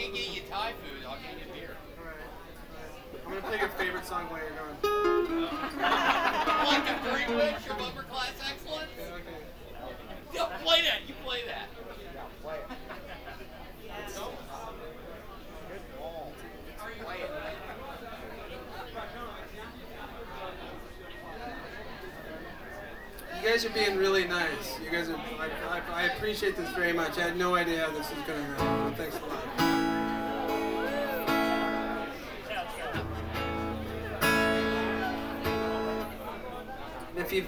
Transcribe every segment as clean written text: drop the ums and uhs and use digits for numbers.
can't get you Thai food, I'll get you beer. I'm gonna play your favorite song while you're going. Like a Greenwich from Upper Class Excellence? Okay. Yeah, play that. You play that. You guys are being really nice. You guys are. I appreciate this very much. I had no idea how this was going to go. Thanks a lot. If you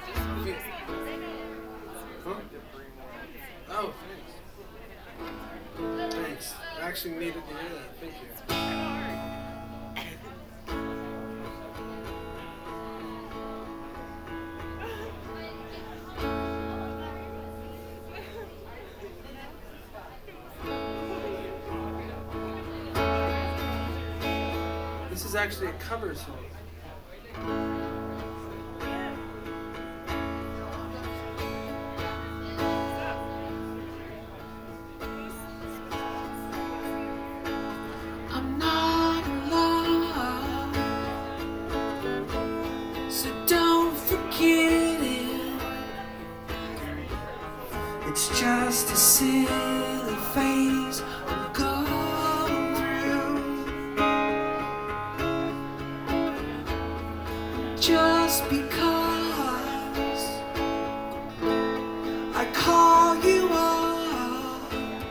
huh? Oh, thanks. Thanks. I actually needed to hear that. Thank you. This is actually a cover song. I'm not in love, so don't forget it. It's just a silly phase I'm going through. Just because I call you up,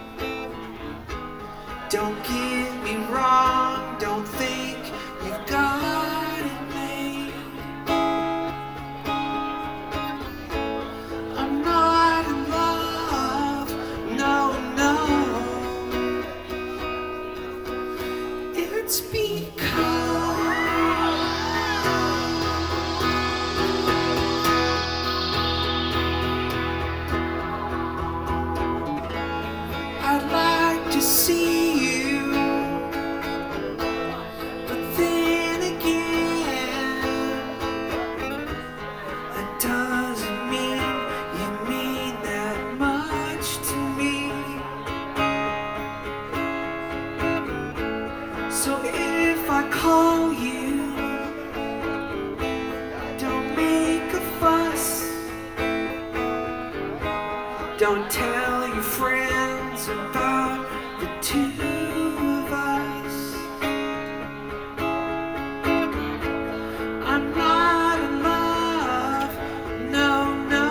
don't get me wrong, don't think you've got it made. I'm not in love, no, no. It's because I'd like to see you, but then again, that doesn't mean you mean that much to me. So if I call you, don't make a fuss. Don't tell your friends about the two of us. I'm not in love, no, no.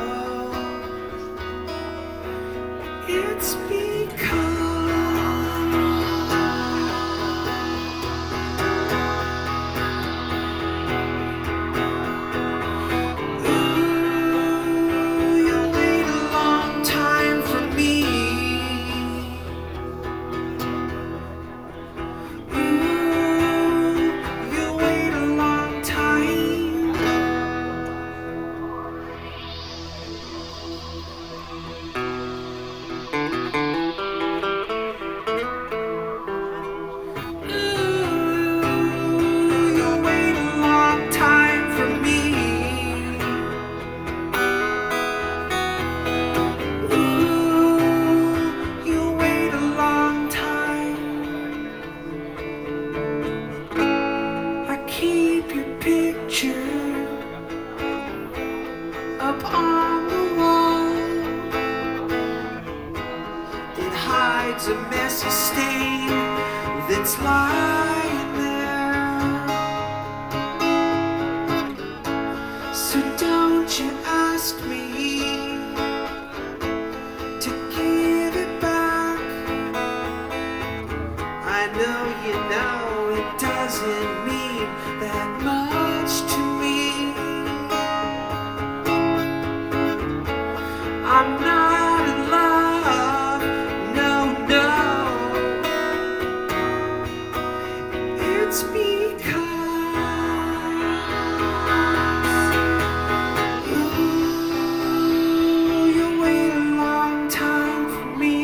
It's because you'll wait a long time for me. You'll wait a long time. You'll wait a long time for me. You'll wait a long time. I keep your picture up on the wall. It hides a messy stain that's lying there. So don't you ask me to give it back. I know it doesn't mean that much to me. I'm not in love, no, no. It's because you'll wait a long time for me.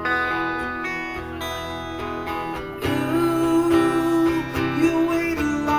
You'll wait a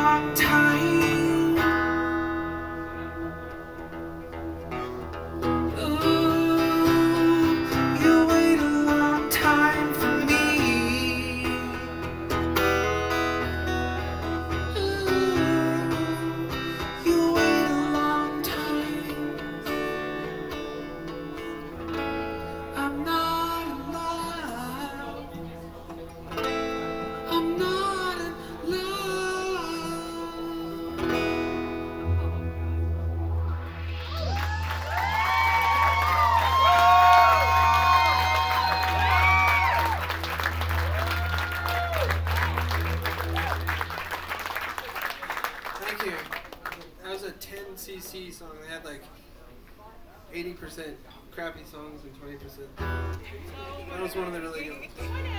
crappy song. They had like 80% crappy songs and 20%. That was one of the really good ones.